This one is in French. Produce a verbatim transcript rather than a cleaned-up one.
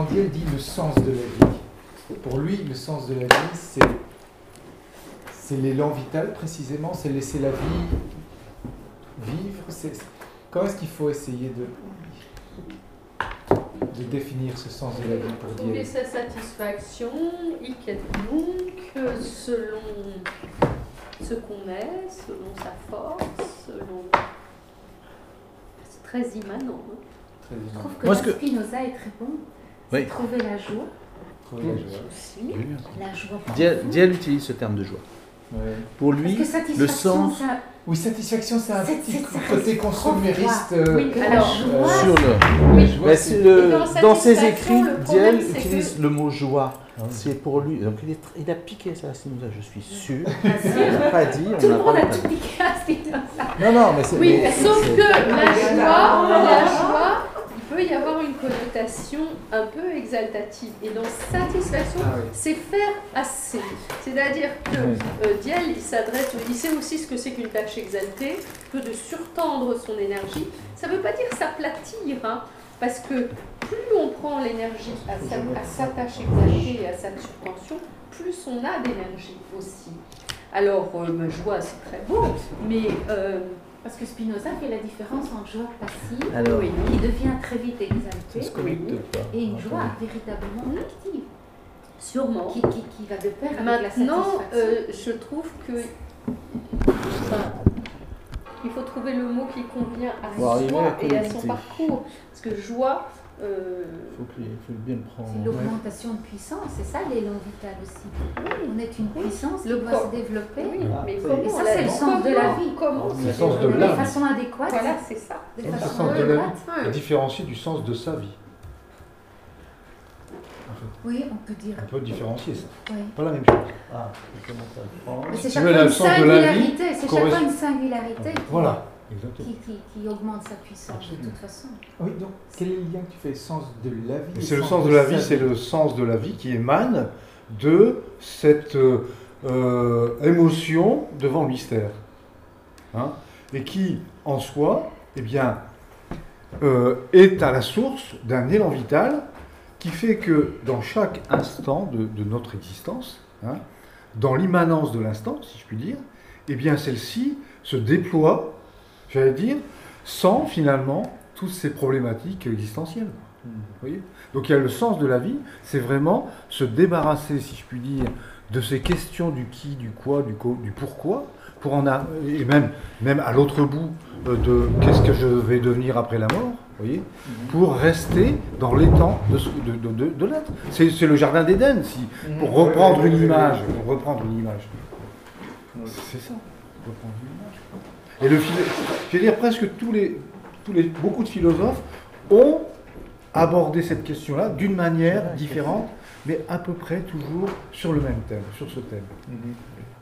Diel dit le sens de la vie, pour lui, le sens de la vie, c'est, c'est l'élan vital, précisément, c'est laisser la vie vivre. C'est, comment est-ce qu'il faut essayer de, de définir ce sens de la vie pour Diel? Trouver sa satisfaction, hic et nunc, selon ce qu'on est, selon sa force, selon... C'est très immanent. Hein. Très bien. Je trouve que Moi, là, ce que- Spinoza est très bon. Oui. Trouver la joie. Trouver la joie. Aussi. La joie Diel, profonde. Diel utilise ce terme de joie. Ouais. Pour Parce lui, que le satisfaction, sens ça... Oui, satisfaction, c'est un C'est- petit c'est- ça côté reste consumériste. trop froid. Oui, Que la alors, joie, sur le... La joie, Mais c'est- c'est le- Et dans dans ses satisfaction, écrits, le problème, Diel c'est utilise que- le mot joie. C'est pour lui. Donc il, est tr- il a piqué ça à Spinoza, je suis sûr. Bien Il sûr. n'a pas dit. Tout on le n'a monde pas a dit. tout piqué à Spinoza. Non, non, mais c'est. Oui, mais sauf c'est- que la joie, la joie, il peut y avoir une connotation un peu exaltative. Et dans satisfaction, Ah oui. c'est faire assez. C'est-à-dire que Oui. euh, Diel, il s'adresse, il sait aussi ce que c'est qu'une tâche exaltée, que de surtendre son énergie. Ça ne veut pas dire s'aplatir, hein, parce que plus on prend l'énergie à sa, à sa tâche exaltée et à sa surtension, plus on a d'énergie aussi. Alors, euh, ma joie, c'est très beau, mais... euh, Parce que Spinoza fait la différence entre joie passive, Alors, oui. qui devient très vite ça se exaltée, connecte pas. et une joie véritablement active, Sûrement. qui, qui, qui va de pair avec la Maintenant, satisfaction. euh, je trouve que enfin, il faut trouver le mot qui convient à Faut arriver soi à et à son connecter. parcours. Parce que joie, euh, Il faut, que- il faut bien le prendre. C'est l'augmentation de puissance, c'est ça l'élan vital aussi. On est une puissance qui Le doit corps. se développer. oui, Ah, mais oui. comment Et ça, la- c'est le sens de la comment- vie. Comment Le se sens de développer De l'âme. façon adéquate. Voilà, c'est ça. De C'est le façon sens de la vie. adéquate. À différencier du sens de sa vie. Oui, on peut dire. On peut différencier ça. Oui. Pas la même chose. Ah, je commence à le prendre. Mais c'est tu chaque veux, fois le une sens de la vie singularité, c'est chaque correspond- fois une singularité qui, Voilà, exactement. qui, qui, qui augmente sa puissance de toute façon. Oui, donc quel est le lien que tu fais? Sens de la vie. Et et c'est le sens de la vie, sa c'est le sens de la vie qui émane de cette euh, euh, émotion devant le mystère. Hein, et qui, en soi, eh bien, euh, est à la source d'un élan vital qui fait que dans chaque instant de, de notre existence, hein, dans l'immanence de l'instant, si je puis dire, eh bien celle-ci se déploie, j'allais dire, sans finalement toutes ces problématiques existentielles. Vous voyez ? Donc il y a le sens de la vie, c'est vraiment se débarrasser, si je puis dire, de ces questions du qui, du quoi, du, co- du pourquoi, pour en a, et même, même à l'autre bout euh, de qu'est-ce que je vais devenir après la mort, vous voyez, pour rester dans l'étang de, ce- de, de, de, de l'être. C'est, c'est le jardin d'Éden, si, pour reprendre une image, pour reprendre une image. C'est ça, reprendre une image. Et le philo- je veux dire, presque tous les, tous les, beaucoup de philosophes ont abordé cette question-là d'une manière différente, mais à peu près toujours sur le même thème, sur ce thème. Mhm.